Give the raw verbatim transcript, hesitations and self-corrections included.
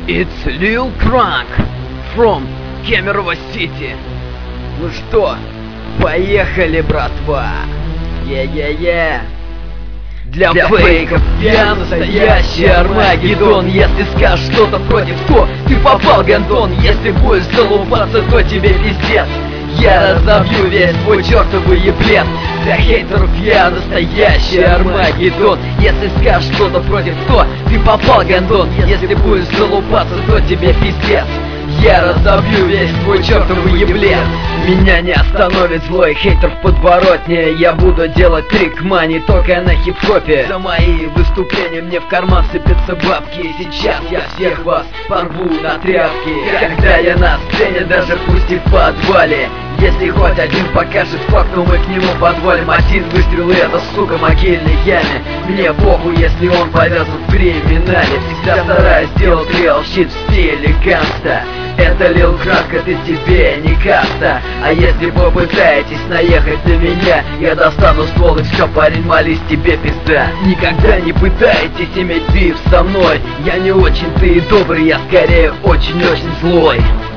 It's Lil Crank from Кемерово Сити. Ну что, поехали, братва. Е-е-е. Для, Для фейков я настоящий Армагеддон. Если скажешь что-то против, то ты попал, гондон. Если будешь залупаться, то тебе пиздец. Я разобью весь твой чертовый еблет. Для хейтеров я настоящий Армагеддон. Если скажешь что-то против, то ты попал, гондон. Если будешь залупаться, то тебе пиздец. Я разобью весь твой чертовый еблет. Меня не остановит злой хейтер в подворотне. Я буду делать трик-мани только на хип-хопе. За мои выступления мне в карман сыпятся бабки. И сейчас я всех вас порву на тряпки. Когда я на сцене, даже пусть и в подвале. Если хоть один покажет факт, то мы к нему подвалим. Один выстрел и это, сука, могильной яме. Мне похуй, если он повязан в криминале. Всегда стараюсь сделать real shit в стиле гангста. Это Lil Crank, это тебе не каста. А если попытаетесь наехать на меня, я достану ствол и все, парень, молись, тебе пизда. Никогда не пытайтесь иметь биф со мной. Я не очень-то и добрый, я скорее очень-очень злой.